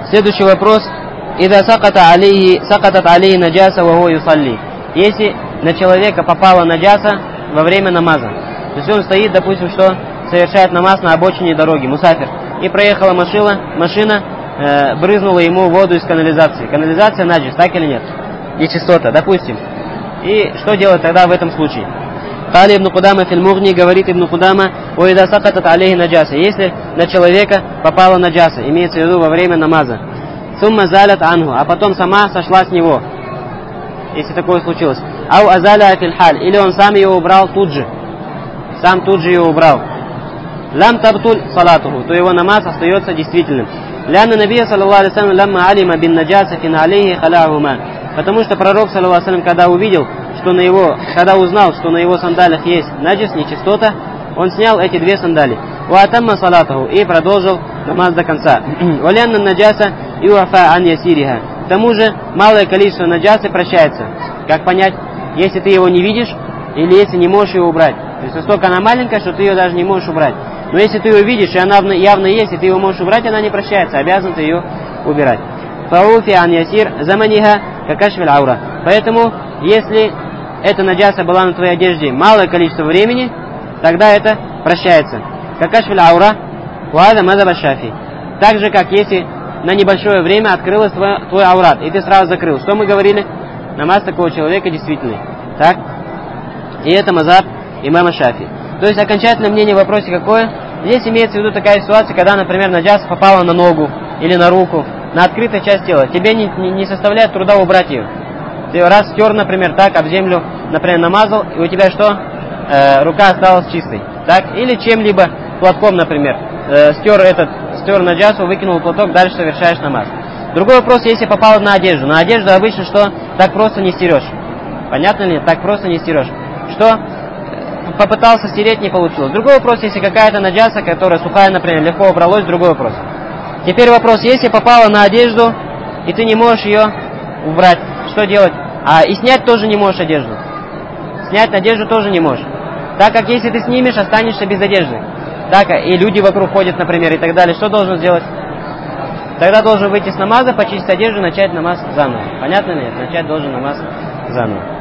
Следующий вопрос. «Ида сакатат алейхи наджаса ва хуа юсалли». Если на человека попала наджаса во время намаза. То есть он стоит, допустим, что совершает намаз на обочине дороги, мусафир. И проехала машина, брызнула ему воду из канализации. Канализация наджис, так или нет? Нечистота, допустим. И что делать тогда в этом случае? Кали ибн Кудама фил Мугни, говорит ибн Кудама, «Ва ида сакатат алейхи наджаса». Если на человека попала наджаса, имеется в виду во время намаза. Сумма залят анху, а потом сама сошла с него, если такое случилось. Ау азаля фил халь, или он сам ее убрал тут же. Сам тут же ее убрал. Лам табтуль салатуху, то его намаз остается действительным. Лянна набия саллаллаху алейхи вассалям ламма алима бин наджаса фин алейхи халяхума. Потому что пророк саллаллаху алейхи вассалям, когда узнал, что на его сандалях есть наджис, нечистота, он снял эти две сандали. Ва атамма салатуху, и продолжил намаз до конца. Валянна наджаса юафа ан ясириха. К тому же малое количество наджасы прощается. Как понять, если ты его не видишь или если не можешь его убрать? То есть настолько она маленькая, что ты ее даже не можешь убрать. Но если ты ее видишь, и она явно есть, и ты ее можешь убрать, она не прощается, обязан ты ее убирать. Фауфи ан ясир заманиха какашвиль аура. Поэтому, если эта наджаса была на твоей одежде малое количество времени, тогда это прощается. Какашвиль аура вада мазаба шафи. Так же, как если на небольшое время открылось твой аурат, и ты сразу закрыл. Что мы говорили? Намаз такого человека действительный. Так? И это мазаб имама Шафи. То есть окончательное мнение в вопросе какое? Здесь имеется в виду такая ситуация, когда, например, наджаса попала на ногу или на руку, на открытую часть тела. Тебе не составляет труда убрать ее. Ты раз стер, например, так, об землю, например, намазал, и у тебя что? Рука осталась чистой. Так? Или чем-либо, платком, например, стер наджасу, выкинул платок, дальше совершаешь намаз. Другой вопрос, если попало на одежду. На одежду обычно что? Так просто не стерешь. Понятно ли? Так просто не стерешь. Что? Попытался стереть, не получилось. Другой вопрос, если какая-то наджаса, которая сухая, например, легко убралась, другой вопрос. Теперь вопрос, если попала на одежду, и ты не можешь ее убрать, что делать? И снять тоже не можешь одежду. Снять одежду тоже не можешь. Так как если ты снимешь, останешься без одежды. Так, и люди вокруг ходят, например, и так далее. Что должен сделать? Тогда должен выйти с намаза, почистить одежду и начать намаз заново. Понятно ли? Начать должен намаз заново.